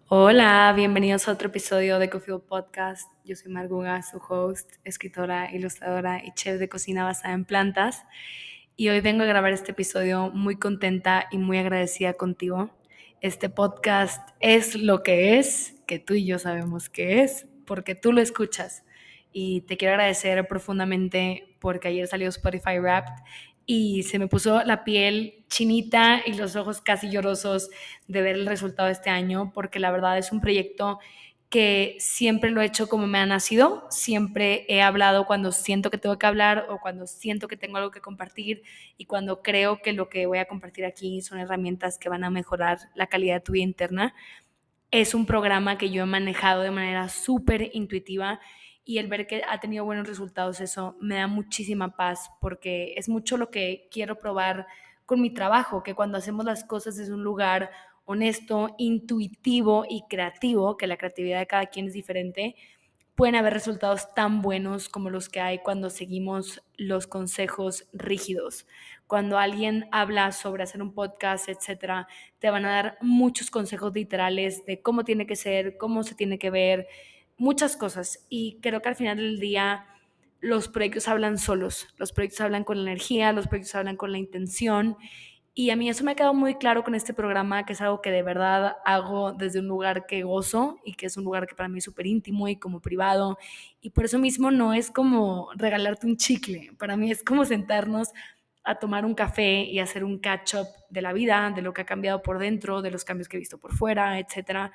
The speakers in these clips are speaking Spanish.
Hola, bienvenidos a otro episodio de Coffee Podcast. Yo soy Marguga, su host, escritora, ilustradora y chef de cocina basada en plantas. Y hoy vengo a grabar este episodio muy contenta y muy agradecida contigo. Este podcast es lo que es, que tú y yo sabemos que es, porque tú lo escuchas. Y te quiero agradecer profundamente porque ayer salió Spotify Wrapped y se me puso la piel chinita y los ojos casi llorosos de ver el resultado de este año, porque la verdad es un proyecto que siempre lo he hecho como me ha nacido, siempre he hablado cuando siento que tengo que hablar o cuando siento que tengo algo que compartir y cuando creo que lo que voy a compartir aquí son herramientas que van a mejorar la calidad de tu vida interna. Es un programa que yo he manejado de manera súper intuitiva y el ver que ha tenido buenos resultados, eso me da muchísima paz porque es mucho lo que quiero probar con mi trabajo, que cuando hacemos las cosas es un lugar honesto, intuitivo y creativo, que la creatividad de cada quien es diferente, pueden haber resultados tan buenos como los que hay cuando seguimos los consejos rígidos. Cuando alguien habla sobre hacer un podcast, etcétera, te van a dar muchos consejos literales de cómo tiene que ser, cómo se tiene que ver, muchas cosas. Y creo que al final del día los proyectos hablan solos, los proyectos hablan con la energía, los proyectos hablan con la intención y a mí eso me ha quedado muy claro con este programa, que es algo que de verdad hago desde un lugar que gozo y que es un lugar que para mí es súper íntimo y como privado. Y por eso mismo no es como regalarte un chicle, para mí es como sentarnos a tomar un café y hacer un catch-up de la vida, de lo que ha cambiado por dentro, de los cambios que he visto por fuera, etcétera.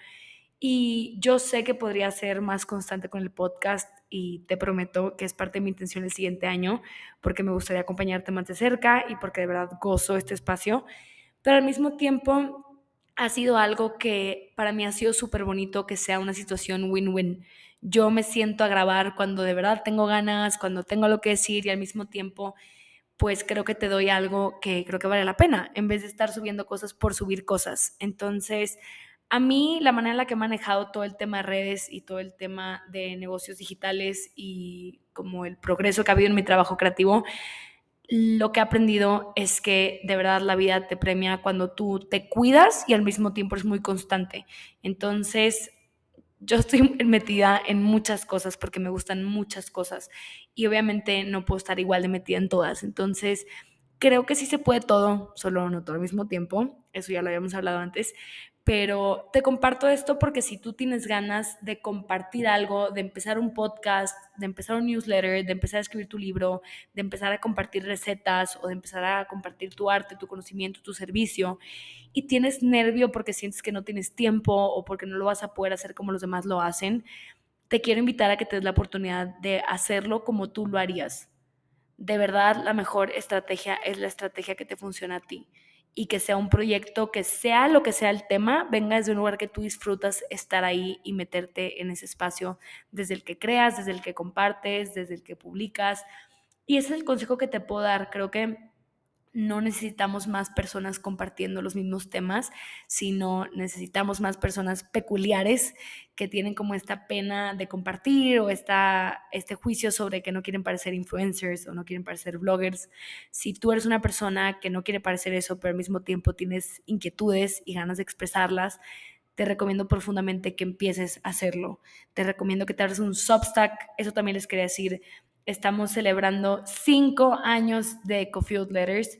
Y yo sé que podría ser más constante con el podcast y te prometo que es parte de mi intención el siguiente año porque me gustaría acompañarte más de cerca y porque de verdad gozo este espacio. Pero al mismo tiempo ha sido algo que para mí ha sido súper bonito que sea una situación win-win. Yo me siento a grabar cuando de verdad tengo ganas, cuando tengo lo que decir y al mismo tiempo pues creo que te doy algo que creo que vale la pena, en vez de estar subiendo cosas por subir cosas. Entonces, a mí la manera en la que he manejado todo el tema de redes y todo el tema de negocios digitales y como el progreso que ha habido en mi trabajo creativo, lo que he aprendido es que de verdad la vida te premia cuando tú te cuidas y al mismo tiempo es muy constante. Entonces, yo estoy metida en muchas cosas porque me gustan muchas cosas y obviamente no puedo estar igual de metida en todas. Entonces, creo que sí se puede todo, solo no todo al mismo tiempo. Eso ya lo habíamos hablado antes. Pero te comparto esto porque si tú tienes ganas de compartir algo, de empezar un podcast, de empezar un newsletter, de empezar a escribir tu libro, de empezar a compartir recetas o de empezar a compartir tu arte, tu conocimiento, tu servicio, y tienes nervio porque sientes que no tienes tiempo o porque no lo vas a poder hacer como los demás lo hacen, te quiero invitar a que te des la oportunidad de hacerlo como tú lo harías. De verdad, la mejor estrategia es la estrategia que te funciona a ti y que sea un proyecto que sea lo que sea el tema, venga desde un lugar que tú disfrutas estar ahí y meterte en ese espacio desde el que creas, desde el que compartes, desde el que publicas. Y ese es el consejo que te puedo dar. Creo que no necesitamos más personas compartiendo los mismos temas, sino necesitamos más personas peculiares que tienen como esta pena de compartir o este juicio sobre que no quieren parecer influencers o no quieren parecer bloggers. Si tú eres una persona que no quiere parecer eso, pero al mismo tiempo tienes inquietudes y ganas de expresarlas, te recomiendo profundamente que empieces a hacerlo. Te recomiendo que te abras un Substack. Eso también les quería decir. Estamos celebrando 5 años de Coffee Letters.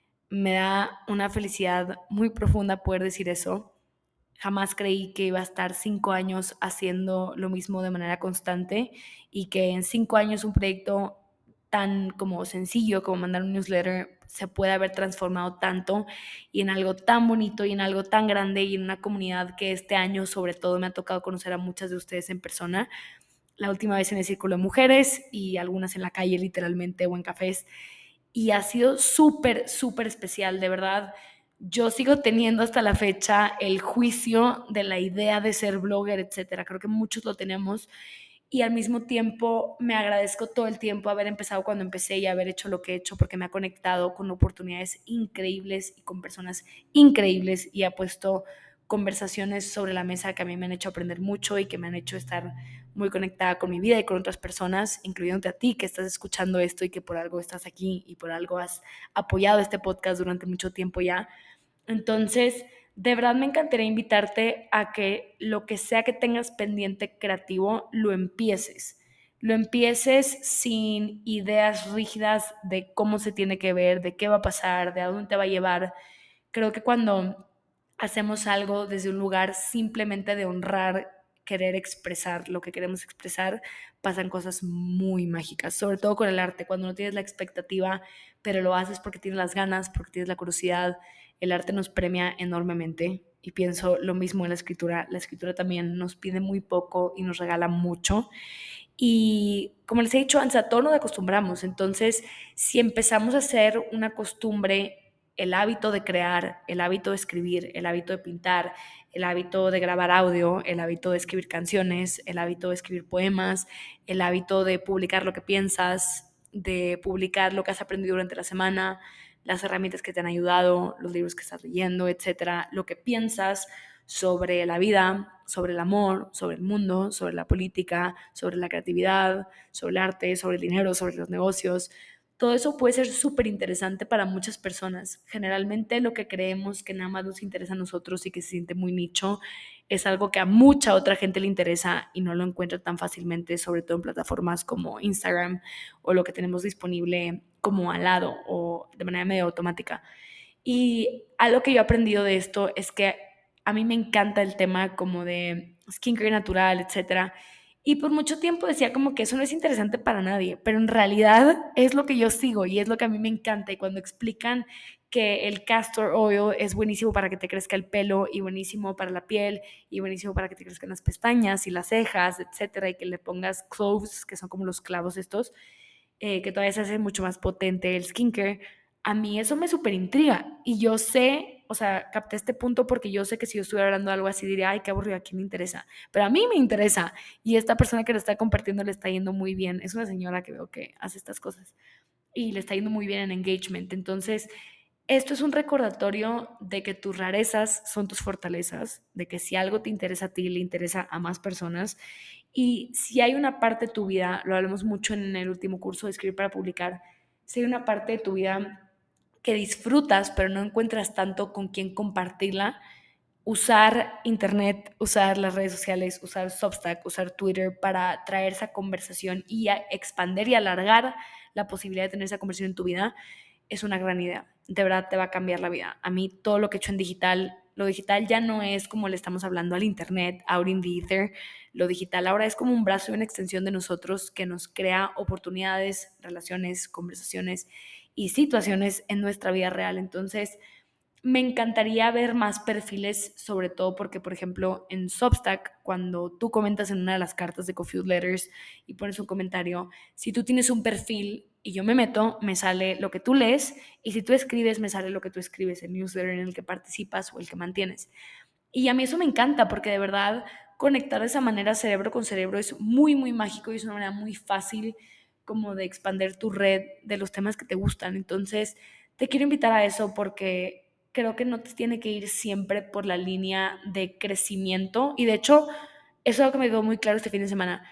Me da una felicidad muy profunda poder decir eso. Jamás creí que iba a estar 5 años haciendo lo mismo de manera constante y que en 5 años un proyecto tan como sencillo como mandar un newsletter se puede haber transformado tanto y en algo tan bonito y en algo tan grande y en una comunidad que este año sobre todo me ha tocado conocer a muchas de ustedes en persona. La última vez en el círculo de mujeres y algunas en la calle literalmente o en cafés y ha sido súper, súper especial, de verdad. Yo sigo teniendo hasta la fecha el juicio de la idea de ser blogger, etcétera. Creo que muchos lo tenemos y al mismo tiempo me agradezco todo el tiempo haber empezado cuando empecé y haber hecho lo que he hecho porque me ha conectado con oportunidades increíbles y con personas increíbles y ha puesto conversaciones sobre la mesa que a mí me han hecho aprender mucho y que me han hecho estar muy conectada con mi vida y con otras personas, incluyéndote a ti que estás escuchando esto y que por algo estás aquí y por algo has apoyado este podcast durante mucho tiempo ya. Entonces, de verdad me encantaría invitarte a que lo que sea que tengas pendiente creativo, lo empieces. Lo empieces sin ideas rígidas de cómo se tiene que ver, de qué va a pasar, de a dónde te va a llevar. Creo que cuando hacemos algo desde un lugar simplemente de honrar, querer expresar lo que queremos expresar, pasan cosas muy mágicas, sobre todo con el arte, cuando no tienes la expectativa, pero lo haces porque tienes las ganas, porque tienes la curiosidad. El arte nos premia enormemente y pienso lo mismo en la escritura también nos pide muy poco y nos regala mucho. Y como les he dicho antes, a todo nos acostumbramos. Entonces, si empezamos a hacer una costumbre, el hábito de crear, el hábito de escribir, el hábito de pintar, el hábito de grabar audio, el hábito de escribir canciones, el hábito de escribir poemas, el hábito de publicar lo que piensas, de publicar lo que has aprendido durante la semana, las herramientas que te han ayudado, los libros que estás leyendo, etcétera, lo que piensas sobre la vida, sobre el amor, sobre el mundo, sobre la política, sobre la creatividad, sobre el arte, sobre el dinero, sobre los negocios. Todo eso puede ser súper interesante para muchas personas. Generalmente lo que creemos que nada más nos interesa a nosotros y que se siente muy nicho es algo que a mucha otra gente le interesa y no lo encuentra tan fácilmente, sobre todo en plataformas como Instagram o lo que tenemos disponible como al lado o de manera medio automática. Y algo que yo he aprendido de esto es que a mí me encanta el tema como de skincare natural, etcétera. Y por mucho tiempo decía como que eso no es interesante para nadie, pero en realidad es lo que yo sigo y es lo que a mí me encanta. Y cuando explican que el castor oil es buenísimo para que te crezca el pelo y buenísimo para la piel y buenísimo para que te crezcan las pestañas y las cejas, etcétera, y que le pongas cloves, que son como los clavos estos, que todavía se hace mucho más potente el skincare, a mí eso me súper intriga. Y yo sé, o sea, capté este punto porque yo sé que si yo estuviera hablando de algo así diría, ay, qué aburrido, ¿a quién le interesa? Pero a mí me interesa. Y esta persona que lo está compartiendo le está yendo muy bien. Es una señora que veo que hace estas cosas y le está yendo muy bien en engagement. Entonces, esto es un recordatorio de que tus rarezas son tus fortalezas, de que si algo te interesa a ti, le interesa a más personas. Y si hay una parte de tu vida, lo hablamos mucho en el último curso de Escribir para Publicar, si hay una parte de tu vida que disfrutas, pero no encuentras tanto con quién compartirla, usar internet, usar las redes sociales, usar Substack, usar Twitter para traer esa conversación y expander y alargar la posibilidad de tener esa conversación en tu vida es una gran idea. De verdad te va a cambiar la vida. A mí todo lo que he hecho en digital, lo digital ya no es como le estamos hablando al internet, out in the ether. Lo digital ahora es como un brazo y una extensión de nosotros que nos crea oportunidades, relaciones, conversaciones y situaciones en nuestra vida real. Entonces, me encantaría ver más perfiles, sobre todo porque, por ejemplo, en Substack, cuando tú comentas en una de las cartas de Coffee Letters y pones un comentario, si tú tienes un perfil y yo me meto, me sale lo que tú lees, y si tú escribes, me sale lo que tú escribes, el newsletter en el que participas o el que mantienes. Y a mí eso me encanta porque de verdad conectar de esa manera cerebro con cerebro es muy, muy mágico y es una manera muy fácil como de expandir tu red de los temas que te gustan. Entonces, te quiero invitar a eso porque creo que no te tiene que ir siempre por la línea de crecimiento. Y de hecho, eso es algo que me quedó muy claro este fin de semana.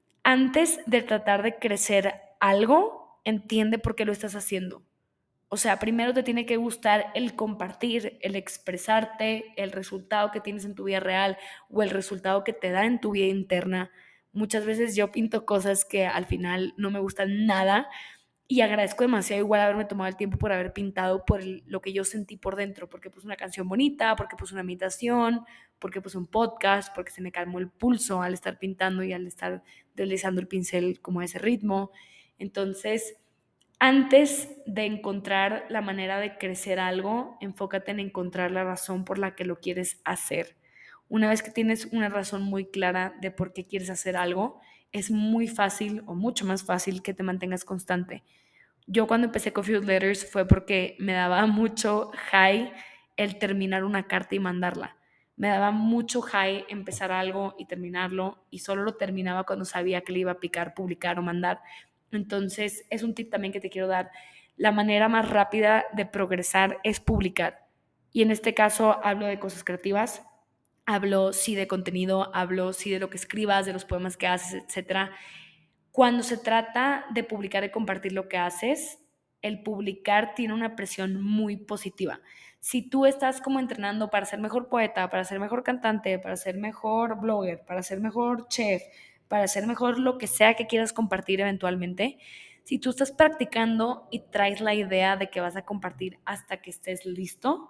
Antes de tratar de crecer algo, entiende por qué lo estás haciendo. O sea, primero te tiene que gustar el compartir, el expresarte, el resultado que tienes en tu vida real o el resultado que te da en tu vida interna. Muchas veces yo pinto cosas que al final no me gustan nada y agradezco demasiado igual haberme tomado el tiempo por haber pintado por lo que yo sentí por dentro, porque puse una canción bonita, porque puse una meditación, porque puse un podcast, porque se me calmó el pulso al estar pintando y al estar deslizando el pincel como a ese ritmo. Entonces, antes de encontrar la manera de crecer algo, enfócate en encontrar la razón por la que lo quieres hacer. Una vez que tienes una razón muy clara de por qué quieres hacer algo, es muy fácil o mucho más fácil que te mantengas constante. Yo cuando empecé Coffee with Letters fue porque me daba mucho high el terminar una carta y mandarla. Me daba mucho high empezar algo y terminarlo y solo lo terminaba cuando sabía que le iba a picar, publicar o mandar. Entonces es un tip también que te quiero dar. La manera más rápida de progresar es publicar. Y en este caso hablo de cosas creativas, hablo sí de contenido, hablo sí de lo que escribas, de los poemas que haces, etcétera. Cuando se trata de publicar y compartir lo que haces, el publicar tiene una presión muy positiva. Si tú estás como entrenando para ser mejor poeta, para ser mejor cantante, para ser mejor blogger, para ser mejor chef, para ser mejor lo que sea que quieras compartir eventualmente, si tú estás practicando y traes la idea de que vas a compartir hasta que estés listo,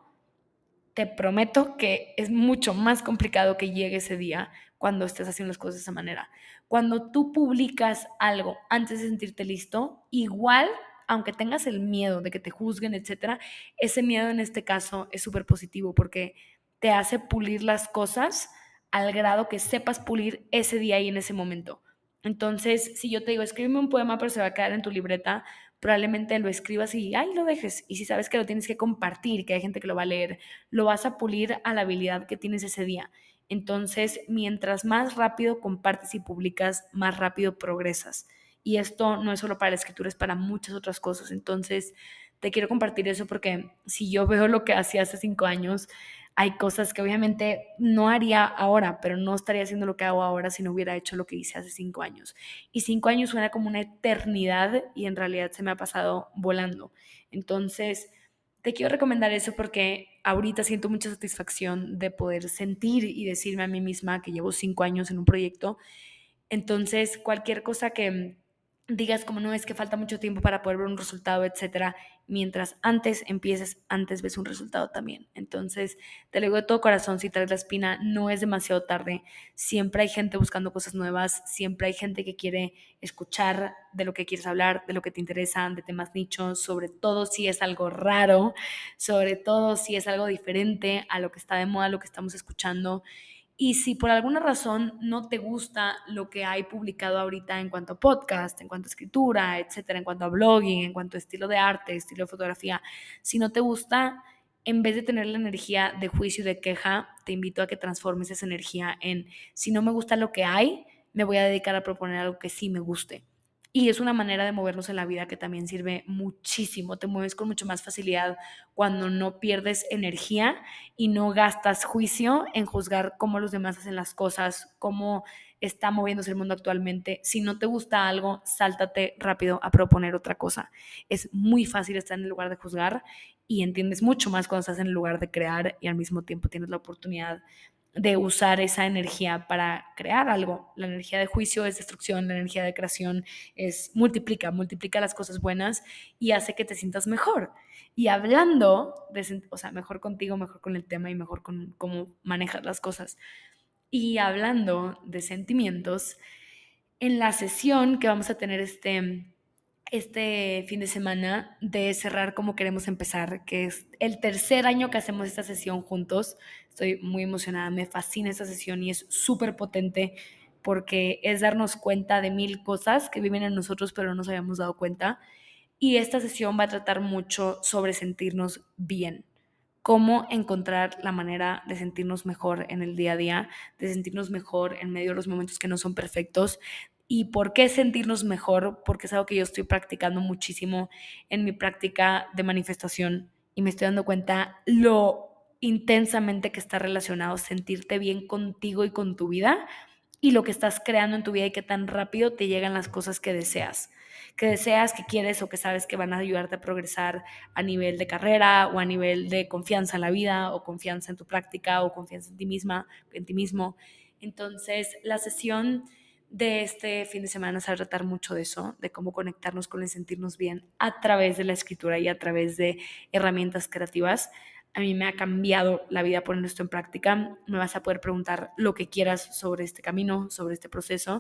te prometo que es mucho más complicado que llegue ese día cuando estés haciendo las cosas de esa manera. Cuando tú publicas algo antes de sentirte listo, igual, aunque tengas el miedo de que te juzguen, etcétera, ese miedo en este caso es súper positivo porque te hace pulir las cosas al grado que sepas pulir ese día y en ese momento. Entonces, si yo te digo, escríbeme un poema, pero se va a quedar en tu libreta, probablemente lo escribas y ahí lo dejes. Y si sabes que lo tienes que compartir, que hay gente que lo va a leer, lo vas a pulir a la habilidad que tienes ese día. Entonces, mientras más rápido compartes y publicas, más rápido progresas. Y esto no es solo para la escritura, es para muchas otras cosas. Entonces, te quiero compartir eso porque si yo veo lo que hacía hace 5 años, hay cosas que obviamente no haría ahora, pero no estaría haciendo lo que hago ahora si no hubiera hecho lo que hice hace 5 años. Y 5 años suena como una eternidad y en realidad se me ha pasado volando. Entonces, te quiero recomendar eso porque ahorita siento mucha satisfacción de poder sentir y decirme a mí misma que llevo 5 años en un proyecto. Entonces, cualquier cosa que digas como no es que falta mucho tiempo para poder ver un resultado, etcétera, mientras antes empieces, antes ves un resultado también. Entonces, te lo digo de todo corazón, si traes la espina, no es demasiado tarde. Siempre hay gente buscando cosas nuevas, siempre hay gente que quiere escuchar de lo que quieres hablar, de lo que te interesan, de temas nichos, sobre todo si es algo raro, sobre todo si es algo diferente a lo que está de moda, lo que estamos escuchando. Y si por alguna razón no te gusta lo que hay publicado ahorita en cuanto a podcast, en cuanto a escritura, etcétera, en cuanto a blogging, en cuanto a estilo de arte, estilo de fotografía, si no te gusta, en vez de tener la energía de juicio y de queja, te invito a que transformes esa energía en, si no me gusta lo que hay, me voy a dedicar a proponer algo que sí me guste. Y es una manera de movernos en la vida que también sirve muchísimo. Te mueves con mucho más facilidad cuando no pierdes energía y no gastas juicio en juzgar cómo los demás hacen las cosas, cómo está moviéndose el mundo actualmente. Si no te gusta algo, sáltate rápido a proponer otra cosa. Es muy fácil estar en el lugar de juzgar y entiendes mucho más cuando estás en el lugar de crear y al mismo tiempo tienes la oportunidad de usar esa energía para crear algo. La energía de juicio es destrucción, la energía de creación es multiplica las cosas buenas y hace que te sientas mejor. Y hablando de, o sea, mejor contigo, mejor con el tema y mejor con cómo manejas las cosas. Y hablando de sentimientos, en la sesión que vamos a tener este fin de semana de cerrar como queremos empezar, que es el tercer año que hacemos esta sesión juntos. Estoy muy emocionada, me fascina esta sesión y es súper potente porque es darnos cuenta de mil cosas que viven en nosotros pero no nos habíamos dado cuenta. Y esta sesión va a tratar mucho sobre sentirnos bien, cómo encontrar la manera de sentirnos mejor en el día a día, de sentirnos mejor en medio de los momentos que no son perfectos. ¿Y por qué sentirnos mejor? Porque es algo que yo estoy practicando muchísimo en mi práctica de manifestación y me estoy dando cuenta lo intensamente que está relacionado sentirte bien contigo y con tu vida y lo que estás creando en tu vida y qué tan rápido te llegan las cosas que deseas, que quieres o que sabes que van a ayudarte a progresar a nivel de carrera o a nivel de confianza en la vida o confianza en tu práctica o confianza en ti misma, en ti mismo. Entonces, la sesión de este fin de semana se va a tratar mucho de eso, de cómo conectarnos con el sentirnos bien a través de la escritura y a través de herramientas creativas. A mí me ha cambiado la vida poner esto en práctica. Me vas a poder preguntar lo que quieras sobre este camino, sobre este proceso.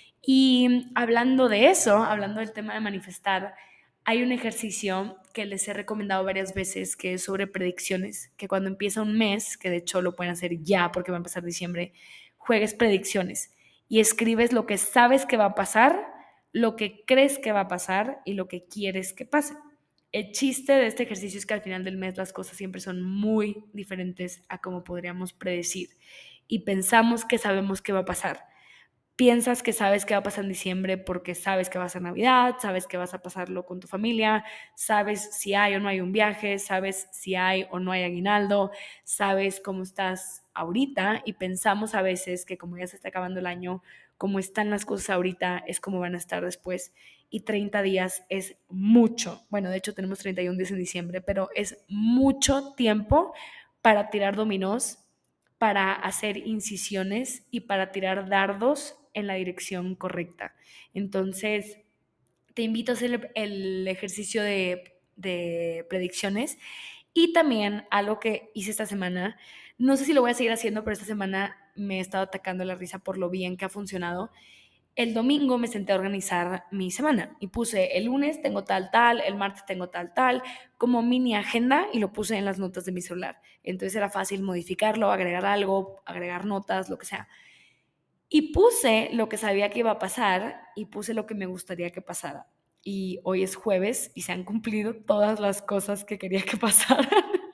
Y hablando de eso, hablando del tema de manifestar, hay un ejercicio que les he recomendado varias veces que es sobre predicciones, que cuando empieza un mes, que de hecho lo pueden hacer ya porque va a empezar diciembre, juegues predicciones y escribes lo que sabes que va a pasar, lo que crees que va a pasar y lo que quieres que pase. El chiste de este ejercicio es que al final del mes las cosas siempre son muy diferentes a como podríamos predecir y pensamos que sabemos qué va a pasar. Piensas que sabes qué va a pasar en diciembre porque sabes que va a ser Navidad, sabes que vas a pasarlo con tu familia, sabes si hay o no hay un viaje, sabes si hay o no hay aguinaldo, sabes cómo estás ahorita y pensamos a veces que como ya se está acabando el año, como están las cosas ahorita, es como van a estar después. Y 30 días es mucho. Bueno, de hecho tenemos 31 días en diciembre, pero es mucho tiempo para tirar dominós, para hacer incisiones y para tirar dardos en la dirección correcta. Entonces, te invito a hacer el ejercicio de predicciones y también algo que hice esta semana, no sé si lo voy a seguir haciendo, pero esta semana me he estado atacando la risa por lo bien que ha funcionado. El domingo me senté a organizar mi semana y puse el lunes tengo tal, tal, el martes tengo tal, tal, como mini agenda y lo puse en las notas de mi celular. Entonces era fácil modificarlo, agregar algo, agregar notas, lo que sea. Y puse lo que sabía que iba a pasar y puse lo que me gustaría que pasara. Y hoy es jueves y se han cumplido todas las cosas que quería que pasaran.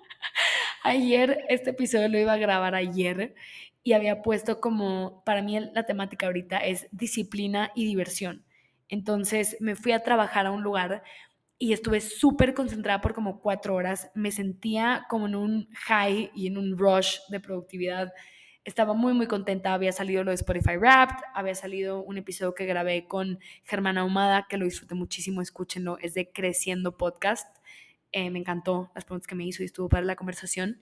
Ayer, este episodio lo iba a grabar ayer y había puesto como, para mí la temática ahorita es disciplina y diversión. Entonces me fui a trabajar a un lugar y estuve súper concentrada por como 4 horas. Me sentía como en un high y en un rush de productividad. Estaba muy, muy contenta. Había salido lo de Spotify Wrapped, había salido un episodio que grabé con Germán Ahumada, que lo disfruté muchísimo, escúchenlo, es de Creciendo Podcast. Me encantó las preguntas que me hizo y estuvo para la conversación.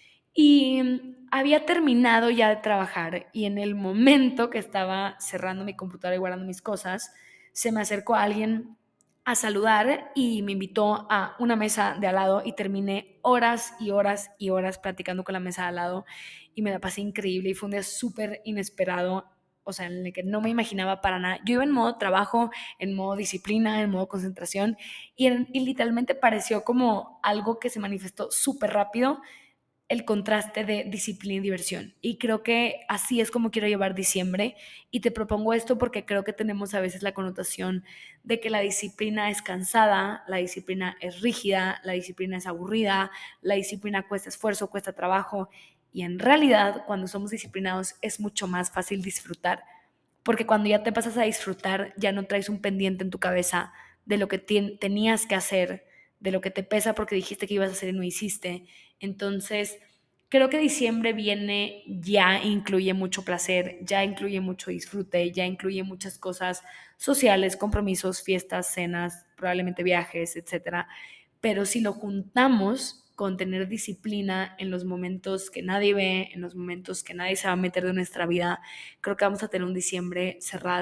Y había terminado ya de trabajar y en el momento que estaba cerrando mi computadora y guardando mis cosas, se me acercó alguien a saludar y me invitó a una mesa de al lado y terminé horas y horas y horas platicando con la mesa de al lado y me la pasé increíble y fue un día súper inesperado, o sea, en el que no me imaginaba para nada. Yo iba en modo trabajo, en modo disciplina, en modo concentración y literalmente pareció como algo que se manifestó súper rápido, el contraste de disciplina y diversión. Y creo que así es como quiero llevar diciembre. Y te propongo esto porque creo que tenemos a veces la connotación de que la disciplina es cansada, la disciplina es rígida, la disciplina es aburrida, la disciplina cuesta esfuerzo, cuesta trabajo. Y en realidad, cuando somos disciplinados, es mucho más fácil disfrutar. Porque cuando ya te pasas a disfrutar, ya no traes un pendiente en tu cabeza de lo que tenías que hacer, de lo que te pesa porque dijiste que ibas a hacer y no hiciste. Entonces, creo que diciembre viene, ya incluye mucho placer, ya incluye mucho disfrute, ya incluye muchas cosas sociales, compromisos, fiestas, cenas, probablemente viajes, etcétera. Pero si lo juntamos con tener disciplina en los momentos que nadie ve, en los momentos que nadie se va a meter de nuestra vida, creo que vamos a tener un diciembre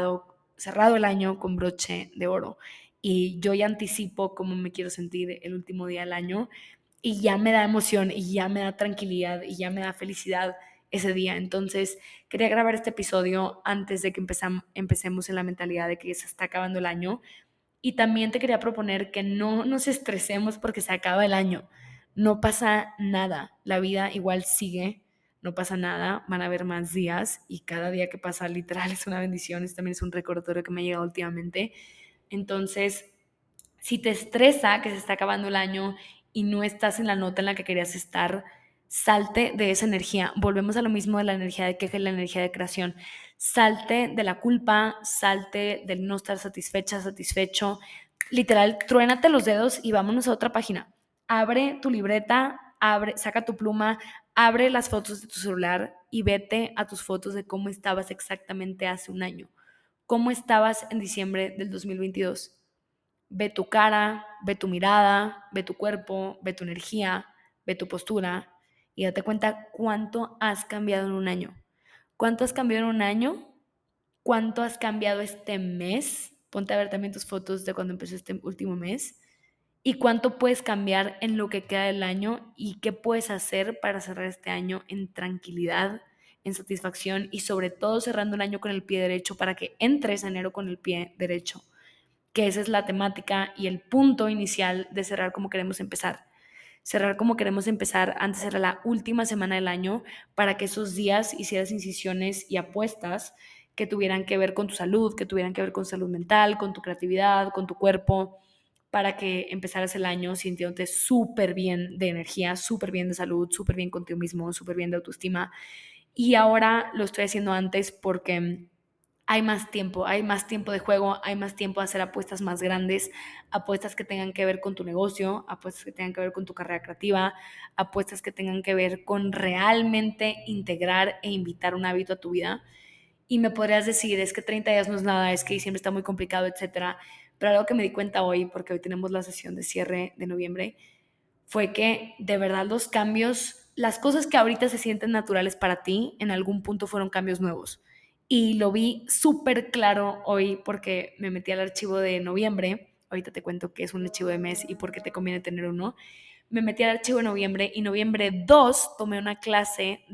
cerrado el año con broche de oro. Y yo ya anticipo cómo me quiero sentir el último día del año y ya me da emoción y ya me da tranquilidad y ya me da felicidad ese día. Entonces, quería grabar este episodio antes de que empecemos en la mentalidad de que se está acabando el año. Y también te quería proponer que no nos estresemos porque se acaba el año. No pasa nada. La vida igual sigue. No pasa nada. Van a haber más días y cada día que pasa literal es una bendición. Este también es un recordatorio que me ha llegado últimamente. Entonces, si te estresa que se está acabando el año y no estás en la nota en la que querías estar, salte de esa energía. Volvemos a lo mismo de la energía de queja y la energía de creación. Salte de la culpa, salte del no estar satisfecha, satisfecho. Literal, truénate los dedos y vámonos a otra página. Abre tu libreta, saca tu pluma, abre las fotos de tu celular y vete a tus fotos de cómo estabas exactamente hace un año. ¿Cómo estabas en diciembre del 2022? Ve tu cara, ve tu mirada, ve tu cuerpo, ve tu energía, ve tu postura y date cuenta cuánto has cambiado en un año. ¿Cuánto has cambiado en un año? ¿Cuánto has cambiado este mes? Ponte a ver también tus fotos de cuando empezó este último mes. ¿Y cuánto puedes cambiar en lo que queda del año? ¿Y qué puedes hacer para cerrar este año en tranquilidad, en satisfacción y sobre todo cerrando el año con el pie derecho para que entres a enero con el pie derecho? Que esa es la temática y el punto inicial de cerrar como queremos empezar. Cerrar como queremos empezar, antes era la última semana del año, para que esos días hicieras incisiones y apuestas que tuvieran que ver con tu salud, que tuvieran que ver con salud mental, con tu creatividad, con tu cuerpo, para que empezaras el año sintiéndote súper bien de energía, súper bien de salud, súper bien contigo mismo, súper bien de autoestima. Y ahora lo estoy haciendo antes porque hay más tiempo de juego, hay más tiempo de hacer apuestas más grandes, apuestas que tengan que ver con tu negocio, apuestas que tengan que ver con tu carrera creativa, apuestas que tengan que ver con realmente integrar e invitar un hábito a tu vida. Y me podrías decir, es que 30 días no es nada, es que diciembre está muy complicado, etcétera. Pero algo que me di cuenta hoy, porque hoy tenemos la sesión de cierre de noviembre, fue que de verdad los cambios, las cosas que ahorita se sienten naturales para ti, en algún punto fueron cambios nuevos. Y lo vi súper claro hoy porque me metí al archivo de noviembre. Ahorita te cuento qué es un archivo de mes y por qué te conviene tener uno. Me metí al archivo de noviembre y noviembre 2 tomé una clase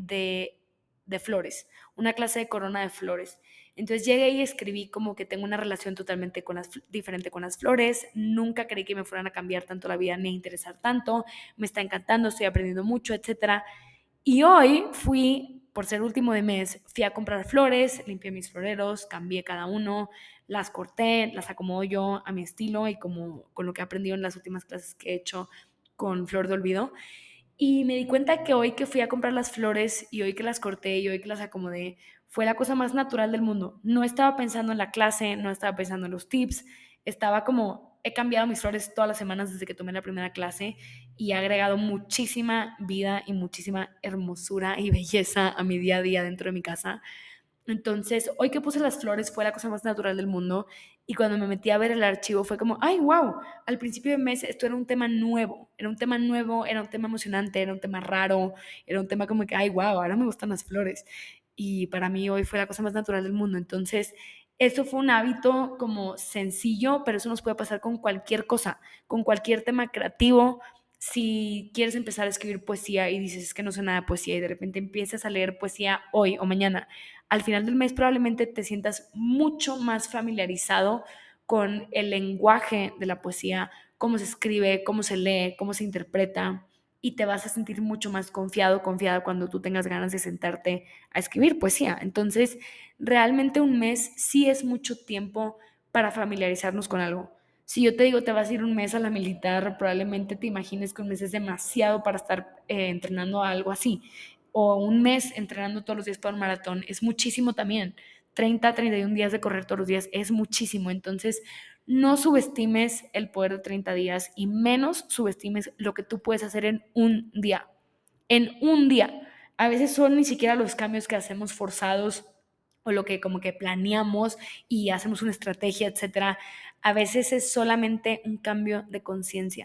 de flores, una clase de corona de flores. Entonces llegué y escribí como que tengo una relación totalmente diferente con las flores, nunca creí que me fueran a cambiar tanto la vida ni a interesar tanto, me está encantando, estoy aprendiendo mucho, etcétera. Y hoy fui, por ser último de mes, fui a comprar flores, limpié mis floreros, cambié cada uno, las corté, las acomodo yo a mi estilo y como con lo que he aprendido en las últimas clases que he hecho con Flor de Olvido. Y me di cuenta que hoy que fui a comprar las flores y hoy que las corté y hoy que las acomodé, fue la cosa más natural del mundo. No estaba pensando en la clase, no estaba pensando en los tips, estaba como, he cambiado mis flores todas las semanas desde que tomé la primera clase y he agregado muchísima vida y muchísima hermosura y belleza a mi día a día dentro de mi casa. Entonces, hoy que puse las flores fue la cosa más natural del mundo y cuando me metí a ver el archivo fue como, ay, wow, al principio de mes esto era un tema nuevo, era un tema nuevo, era un tema emocionante, era un tema raro, era un tema como que, ay, wow, ahora me gustan las flores. Y para mí hoy fue la cosa más natural del mundo. Entonces, eso fue un hábito como sencillo, pero eso nos puede pasar con cualquier cosa, con cualquier tema creativo. Si quieres empezar a escribir poesía y dices es que no sé nada de poesía y de repente empiezas a leer poesía hoy o mañana, al final del mes probablemente te sientas mucho más familiarizado con el lenguaje de la poesía, cómo se escribe, cómo se lee, cómo se interpreta, y te vas a sentir mucho más confiado, confiada cuando tú tengas ganas de sentarte a escribir poesía. Entonces, realmente un mes sí es mucho tiempo para familiarizarnos con algo. Si yo te digo te vas a ir un mes a la militar, probablemente te imagines que un mes es demasiado para estar entrenando a algo así, o un mes entrenando todos los días para un maratón, es muchísimo también. 30, 31 días de correr todos los días es muchísimo. Entonces, no subestimes el poder de 30 días y menos subestimes lo que tú puedes hacer en un día. En un día. A veces son ni siquiera los cambios que hacemos forzados o lo que como que planeamos y hacemos una estrategia, etcétera. A veces es solamente un cambio de conciencia.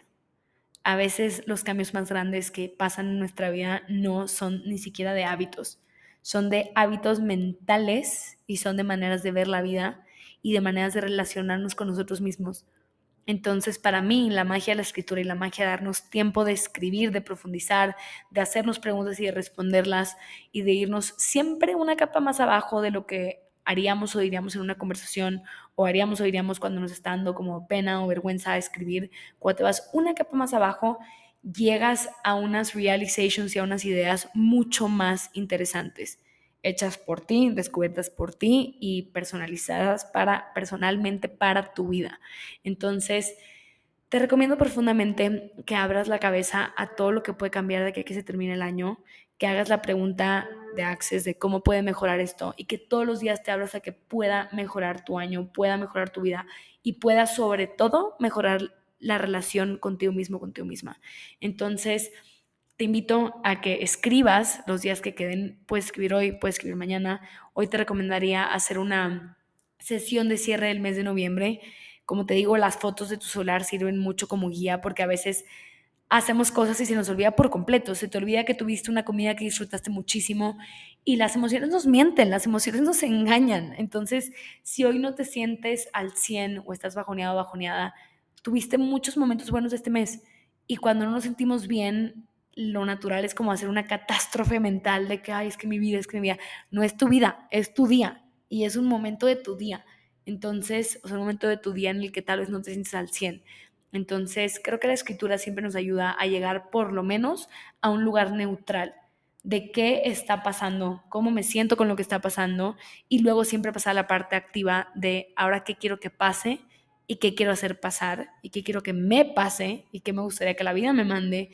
A veces los cambios más grandes que pasan en nuestra vida no son ni siquiera de hábitos, son de hábitos mentales y son de maneras de ver la vida y de maneras de relacionarnos con nosotros mismos. Entonces, para mí, la magia de la escritura y la magia de darnos tiempo de escribir, de profundizar, de hacernos preguntas y de responderlas y de irnos siempre una capa más abajo de lo que haríamos o diríamos en una conversación o haríamos o diríamos cuando nos está dando como pena o vergüenza a escribir. Cuando te vas una capa más abajo, llegas a unas realizations y a unas ideas mucho más interesantes, hechas por ti, descubiertas por ti y personalizadas personalmente para tu vida. Entonces, te recomiendo profundamente que abras la cabeza a todo lo que puede cambiar de aquí a que se termine el año, que hagas la pregunta de Access de cómo puede mejorar esto y que todos los días te abras a que pueda mejorar tu año, pueda mejorar tu vida y pueda sobre todo mejorar la relación contigo mismo, contigo misma. Entonces, te invito a que escribas los días que queden. Puedes escribir hoy, puedes escribir mañana. Hoy te recomendaría hacer una sesión de cierre del mes de noviembre. Como te digo, las fotos de tu celular sirven mucho como guía porque a veces hacemos cosas y se nos olvida por completo. Se te olvida que tuviste una comida que disfrutaste muchísimo y las emociones nos mienten, las emociones nos engañan. Entonces, si hoy no te sientes al 100 o estás bajoneado o bajoneada, tuviste muchos momentos buenos este mes y cuando no nos sentimos bien, lo natural es como hacer una catástrofe mental de que, ay, es que mi vida, es que mi vida. No es tu vida, es tu día y es un momento de tu día. Entonces, o sea, un momento de tu día en el que tal vez no te sientes al 100. Entonces, creo que la escritura siempre nos ayuda a llegar por lo menos a un lugar neutral de qué está pasando, cómo me siento con lo que está pasando y luego siempre pasar a la parte activa de ahora qué quiero que pase y qué quiero hacer pasar y qué quiero que me pase y qué me gustaría que la vida me mande.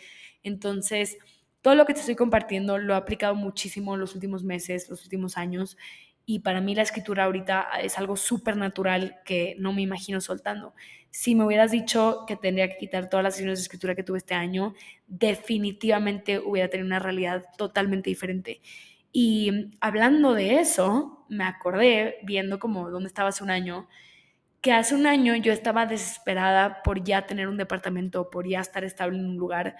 Entonces, todo lo que te estoy compartiendo lo he aplicado muchísimo los últimos meses, los últimos años Y para mí la escritura ahorita es algo súper natural que no me imagino soltando. Si me hubieras dicho que tendría que quitar todas las sesiones de escritura que tuve este año, definitivamente hubiera tenido una realidad totalmente diferente. Y hablando de eso, me acordé, viendo como dónde estaba hace un año, que hace un año yo estaba desesperada por ya tener un departamento, por ya estar estable en un lugar.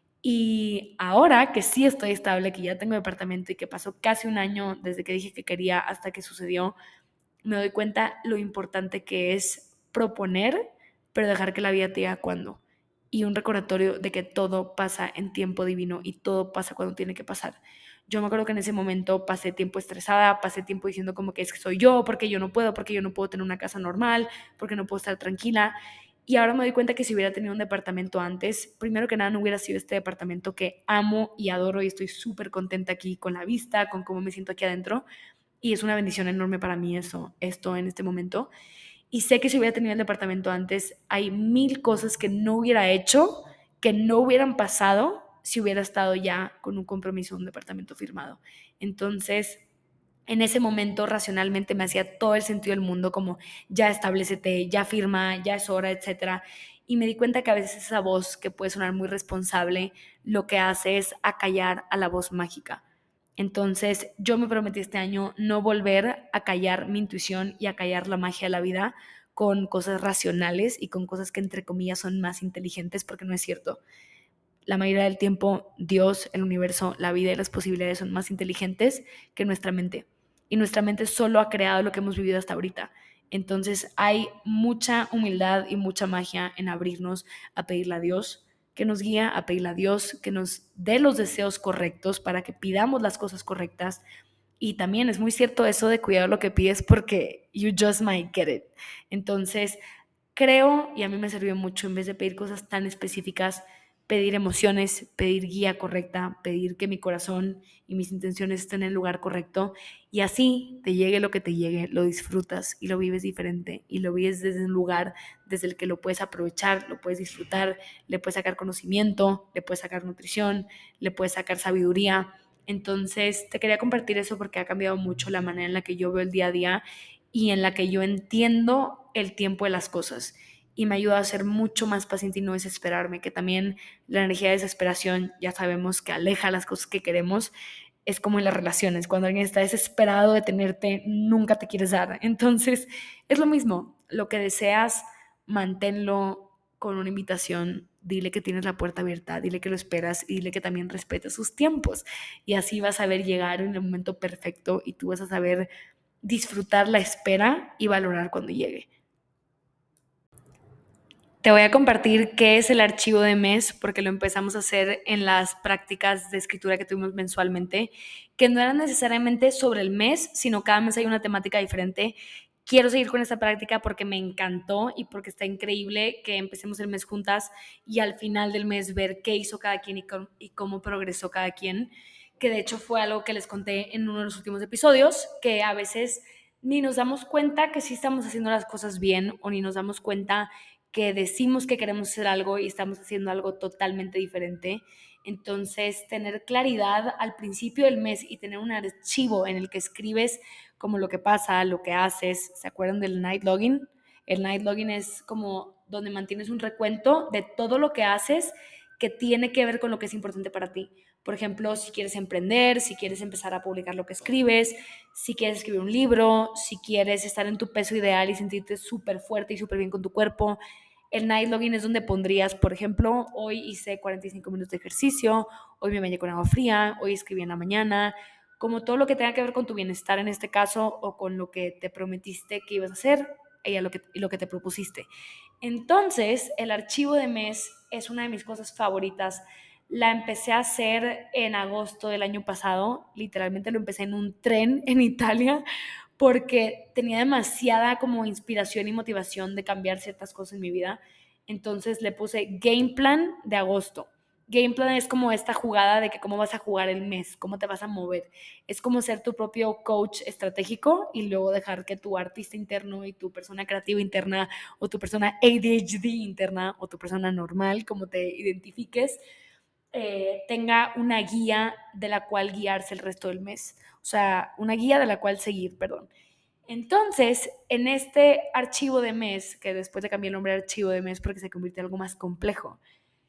Y ahora que sí estoy estable, que ya tengo departamento y que pasó casi un año desde que dije que quería hasta que sucedió, me doy cuenta lo importante que es proponer, pero dejar que la vida te diga cuándo. Y un recordatorio de que todo pasa en tiempo divino y todo pasa cuando tiene que pasar. Yo me acuerdo que en ese momento pasé tiempo estresada, pasé tiempo diciendo como que es que soy yo, porque yo no puedo tener una casa normal, porque no puedo estar tranquila. Y ahora me doy cuenta que si hubiera tenido un departamento antes, primero que nada no hubiera sido este departamento que amo y adoro y estoy súper contenta aquí con la vista, con cómo me siento aquí adentro. Y es una bendición enorme para mí esto en este momento. Y sé que si hubiera tenido el departamento antes, hay mil cosas que no hubiera hecho, que no hubieran pasado si hubiera estado ya con un compromiso, un departamento firmado. Entonces, en ese momento racionalmente me hacía todo el sentido del mundo, como ya establecete, ya firma, ya es hora, etcétera. Y me di cuenta que a veces esa voz que puede sonar muy responsable, lo que hace es acallar a la voz mágica. Entonces yo me prometí este año no volver a callar mi intuición y a callar la magia de la vida con cosas racionales y con cosas que entre comillas son más inteligentes, porque no es cierto. La mayoría del tiempo Dios, el universo, la vida y las posibilidades son más inteligentes que nuestra mente. Y nuestra mente solo ha creado lo que hemos vivido hasta ahorita. Entonces hay mucha humildad y mucha magia en abrirnos a pedirle a Dios que nos guíe, a pedirle a Dios que nos dé los deseos correctos para que pidamos las cosas correctas. Y también es muy cierto eso de cuidar lo que pides porque you just might get it. Entonces, creo, y a mí me sirvió mucho, en vez de pedir cosas tan específicas, pedir emociones, pedir guía correcta, pedir que mi corazón y mis intenciones estén en el lugar correcto. Y así te llegue lo que te llegue, lo disfrutas y lo vives diferente. Y lo vives desde un lugar desde el que lo puedes aprovechar, lo puedes disfrutar, le puedes sacar conocimiento, le puedes sacar nutrición, le puedes sacar sabiduría. Entonces, te quería compartir eso porque ha cambiado mucho la manera en la que yo veo el día a día y en la que yo entiendo el tiempo de las cosas. Y me ayuda a ser mucho más paciente y no desesperarme, que también la energía de desesperación ya sabemos que aleja las cosas que queremos. Es como en las relaciones, cuando alguien está desesperado de tenerte, nunca te quieres dar. Entonces, es lo mismo, lo que deseas, manténlo con una invitación, dile que tienes la puerta abierta, dile que lo esperas y dile que también respeta sus tiempos. Y así vas a ver llegar en el momento perfecto y tú vas a saber disfrutar la espera y valorar cuando llegue. Te voy a compartir qué es el archivo de mes, porque lo empezamos a hacer en las prácticas de escritura que tuvimos mensualmente, que no eran necesariamente sobre el mes, sino cada mes hay una temática diferente. Quiero seguir con esta práctica porque me encantó y porque está increíble que empecemos el mes juntas y al final del mes ver qué hizo cada quien y cómo progresó cada quien, que de hecho fue algo que les conté en uno de los últimos episodios, que a veces ni nos damos cuenta que sí estamos haciendo las cosas bien o ni nos damos cuenta que decimos que queremos hacer algo y estamos haciendo algo totalmente diferente. Entonces, tener claridad al principio del mes y tener un archivo en el que escribes como lo que pasa, lo que haces. ¿Se acuerdan del night login? El night login es como donde mantienes un recuento de todo lo que haces que tiene que ver con lo que es importante para ti. Por ejemplo, si quieres emprender, si quieres empezar a publicar lo que escribes, si quieres escribir un libro, si quieres estar en tu peso ideal y sentirte súper fuerte y súper bien con tu cuerpo. El night login es donde pondrías, por ejemplo, hoy hice 45 minutos de ejercicio, hoy me bañé con agua fría, hoy escribí en la mañana, como todo lo que tenga que ver con tu bienestar en este caso o con lo que te prometiste que ibas a hacer y lo que te propusiste. Entonces, el archivo de mes es una de mis cosas favoritas. La empecé a hacer en agosto del año pasado, literalmente lo empecé en un tren en Italia porque tenía demasiada como inspiración y motivación de cambiar ciertas cosas en mi vida. Entonces le puse Game Plan de agosto. Game Plan es como esta jugada de que cómo vas a jugar el mes, cómo te vas a mover. Es como ser tu propio coach estratégico y luego dejar que tu artista interno y tu persona creativa interna o tu persona ADHD interna o tu persona normal, como te identifiques, tenga una guía de la cual guiarse el resto del mes. O sea, una guía de la cual seguir, perdón. Entonces, en este archivo de mes, que después de cambiar el nombre de archivo de mes porque se convierte en algo más complejo,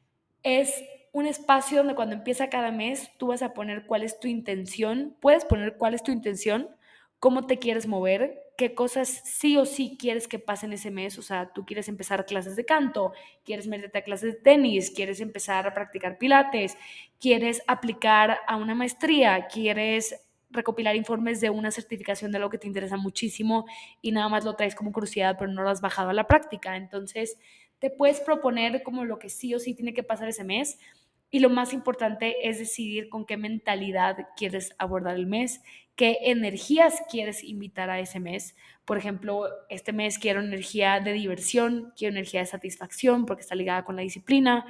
es un espacio donde cuando empieza cada mes tú vas a poner cuál es tu intención, puedes poner cuál es tu intención, cómo te quieres mover, qué cosas sí o sí quieres que pasen ese mes, o sea, tú quieres empezar clases de canto, quieres meterte a clases de tenis, quieres empezar a practicar pilates, quieres aplicar a una maestría, quieres recopilar informes de una certificación de algo que te interesa muchísimo y nada más lo traes como curiosidad, pero no lo has bajado a la práctica. Entonces, te puedes proponer como lo que sí o sí tiene que pasar ese mes y lo más importante es decidir con qué mentalidad quieres abordar el mes, qué energías quieres invitar a ese mes. Por ejemplo, este mes quiero energía de diversión, quiero energía de satisfacción porque está ligada con la disciplina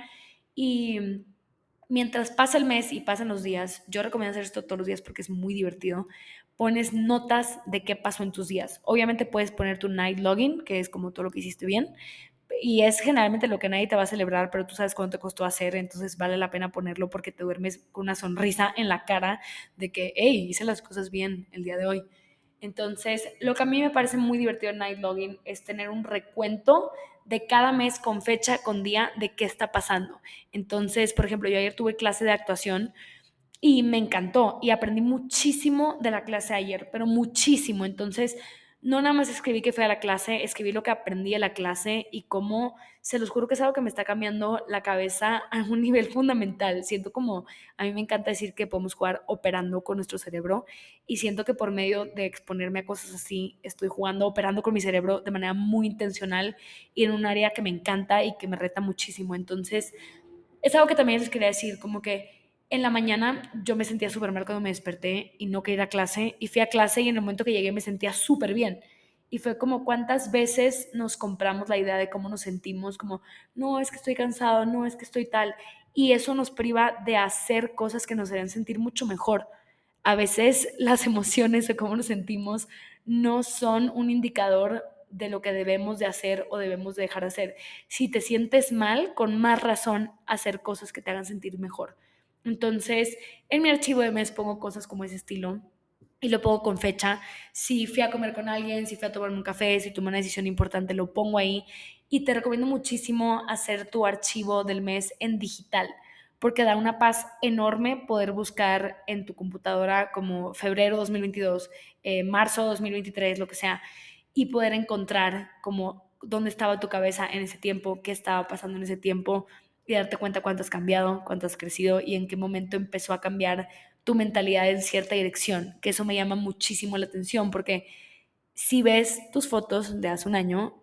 y mientras pasa el mes y pasan los días, yo recomiendo hacer esto todos los días porque es muy divertido. Pones notas de qué pasó en tus días. Obviamente puedes poner tu night login, que es como todo lo que hiciste bien, y es generalmente lo que nadie te va a celebrar, pero tú sabes cuánto te costó hacer, entonces vale la pena ponerlo porque te duermes con una sonrisa en la cara de que, hey, hice las cosas bien el día de hoy. Entonces, lo que a mí me parece muy divertido en Night Logging es tener un recuento de cada mes con fecha, con día, de qué está pasando. Entonces, por ejemplo, yo ayer tuve clase de actuación y me encantó y aprendí muchísimo de la clase ayer, pero muchísimo. Entonces, no nada más escribí que fui a la clase, escribí lo que aprendí de la clase y cómo, se los juro que es algo que me está cambiando la cabeza a un nivel fundamental. Siento como, a mí me encanta decir que podemos jugar operando con nuestro cerebro y siento que por medio de exponerme a cosas así, estoy jugando, operando con mi cerebro de manera muy intencional y en un área que me encanta y que me reta muchísimo. Entonces, es algo que también les quería decir, como que en la mañana yo me sentía súper mal cuando me desperté y no quería ir a clase y fui a clase y en el momento que llegué me sentía súper bien. Y fue como cuántas veces nos compramos la idea de cómo nos sentimos, como, no, es que estoy cansado, no, es que estoy tal. Y eso nos priva de hacer cosas que nos harían sentir mucho mejor. A veces las emociones de cómo nos sentimos no son un indicador de lo que debemos de hacer o debemos de dejar de hacer. Si te sientes mal, con más razón hacer cosas que te hagan sentir mejor. Entonces, en mi archivo de mes pongo cosas como ese estilo y lo pongo con fecha. Si fui a comer con alguien, si fui a tomarme un café, si tomé una decisión importante, lo pongo ahí. Y te recomiendo muchísimo hacer tu archivo del mes en digital porque da una paz enorme poder buscar en tu computadora como febrero 2022, marzo 2023, lo que sea, y poder encontrar como dónde estaba tu cabeza en ese tiempo, qué estaba pasando en ese tiempo y darte cuenta cuánto has cambiado, cuánto has crecido y en qué momento empezó a cambiar tu mentalidad en cierta dirección, que eso me llama muchísimo la atención porque si ves tus fotos de hace un año,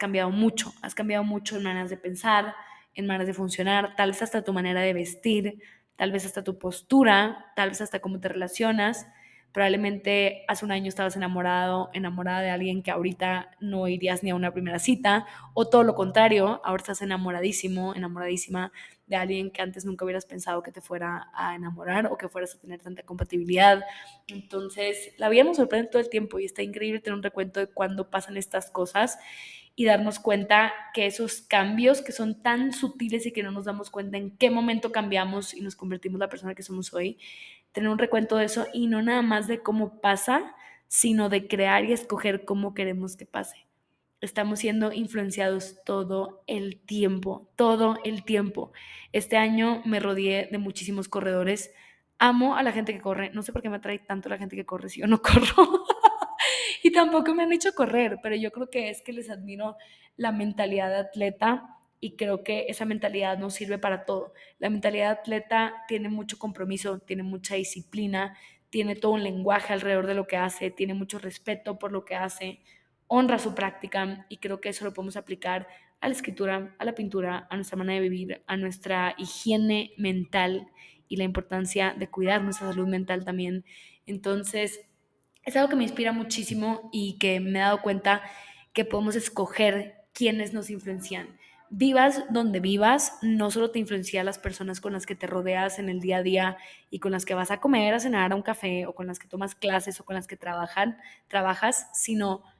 has cambiado mucho en maneras de pensar, en maneras de funcionar, tal vez hasta tu manera de vestir, tal vez hasta tu postura, tal vez hasta cómo te relacionas. Probablemente hace un año estabas enamorado, enamorada de alguien que ahorita no irías ni a una primera cita, o todo lo contrario, ahora estás enamoradísimo, enamoradísima de alguien que antes nunca hubieras pensado que te fuera a enamorar o que fueras a tener tanta compatibilidad. Entonces, la vida nos sorprende todo el tiempo y está increíble tener un recuento de cuándo pasan estas cosas y darnos cuenta que esos cambios que son tan sutiles y que no nos damos cuenta en qué momento cambiamos y nos convertimos en la persona que somos hoy, tener un recuento de eso y no nada más de cómo pasa, sino de crear y escoger cómo queremos que pase. Estamos siendo influenciados todo el tiempo, todo el tiempo. Este año me rodeé de muchísimos corredores. Amo a la gente que corre. No sé por qué me atrae tanto la gente que corre si yo no corro. Y tampoco me han hecho correr, pero yo creo que es que les admiro la mentalidad de atleta y creo que esa mentalidad nos sirve para todo. La mentalidad de atleta tiene mucho compromiso, tiene mucha disciplina, tiene todo un lenguaje alrededor de lo que hace, tiene mucho respeto por lo que hace, honra su práctica y creo que eso lo podemos aplicar a la escritura, a la pintura, a nuestra manera de vivir, a nuestra higiene mental y la importancia de cuidar nuestra salud mental también. Entonces, es algo que me inspira muchísimo y que me he dado cuenta que podemos escoger quiénes nos influencian. Vivas donde vivas, no solo te influencia las personas con las que te rodeas en el día a día y con las que vas a comer, a cenar, a un café, o con las que tomas clases o con las que trabajas, sino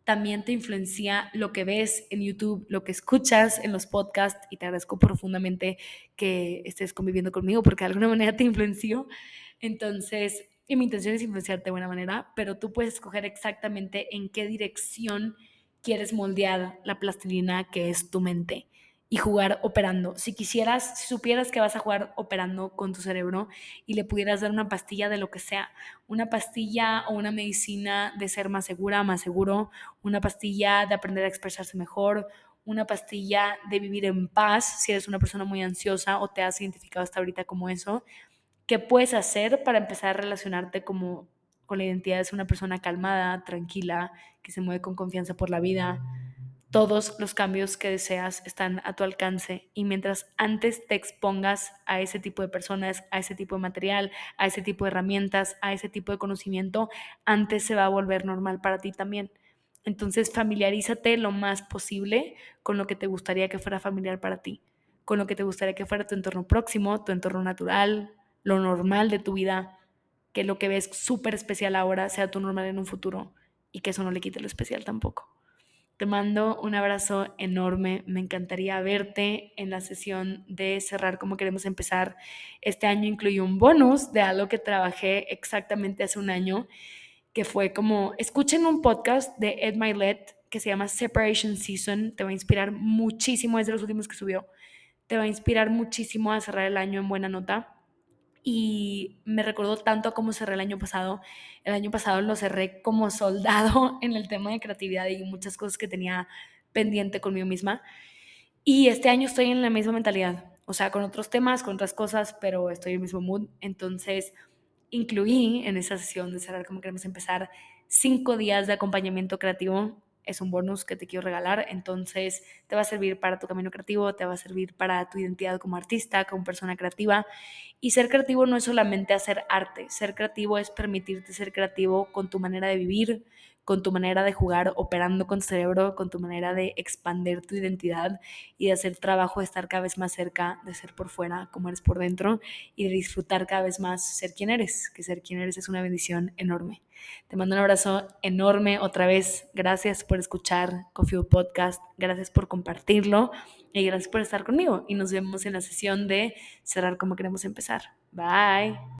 también te influencia lo que ves en YouTube, lo que escuchas en los podcasts, y te agradezco profundamente que estés conviviendo conmigo porque de alguna manera te influenció. Entonces, y mi intención es influenciarte de buena manera, pero tú puedes escoger exactamente en qué dirección quieres moldear la plastilina que es tu mente y jugar operando. Si quisieras, si supieras que vas a jugar operando con tu cerebro y le pudieras dar una pastilla de lo que sea, una pastilla o una medicina de ser más segura, más seguro, una pastilla de aprender a expresarse mejor, una pastilla de vivir en paz, si eres una persona muy ansiosa o te has identificado hasta ahorita como eso, ¿qué puedes hacer para empezar a relacionarte como con la identidad de ser una persona calmada, tranquila, que se mueve con confianza por la vida? Todos los cambios que deseas están a tu alcance, y mientras antes te expongas a ese tipo de personas, a ese tipo de material, a ese tipo de herramientas, a ese tipo de conocimiento, antes se va a volver normal para ti también. Entonces, familiarízate lo más posible con lo que te gustaría que fuera familiar para ti, con lo que te gustaría que fuera tu entorno próximo, tu entorno natural, lo normal de tu vida, que lo que ves súper especial ahora sea tu normal en un futuro, y que eso no le quite lo especial tampoco. Te mando un abrazo enorme. Me encantaría verte en la sesión de cerrar como queremos empezar. Este año incluyó un bonus de algo que trabajé exactamente hace un año, que fue como, escuchen un podcast de Ed Milet que se llama Separation Season. Te va a inspirar muchísimo, es de los últimos que subió. Te va a inspirar muchísimo a cerrar el año en buena nota. Y me recordó tanto a cómo cerré el año pasado. El año pasado lo cerré como soldado en el tema de creatividad y muchas cosas que tenía pendiente conmigo misma. Y este año estoy en la misma mentalidad, o sea, con otros temas, con otras cosas, pero estoy en el mismo mood. Entonces, incluí en esa sesión de cerrar como queremos empezar 5 días de acompañamiento creativo. Es un bonus que te quiero regalar. Entonces te va a servir para tu camino creativo, te va a servir para tu identidad como artista, como persona creativa. Y ser creativo no es solamente hacer arte. Ser creativo es permitirte ser creativo con tu manera de vivir, con tu manera de jugar operando con tu cerebro, con tu manera de expandir tu identidad y de hacer trabajo, de estar cada vez más cerca de ser por fuera como eres por dentro, y de disfrutar cada vez más ser quien eres, que ser quien eres es una bendición enorme. Te mando un abrazo enorme otra vez. Gracias por escuchar Coffee Podcast, gracias por compartirlo y gracias por estar conmigo. Y nos vemos en la sesión de cerrar como queremos empezar. Bye.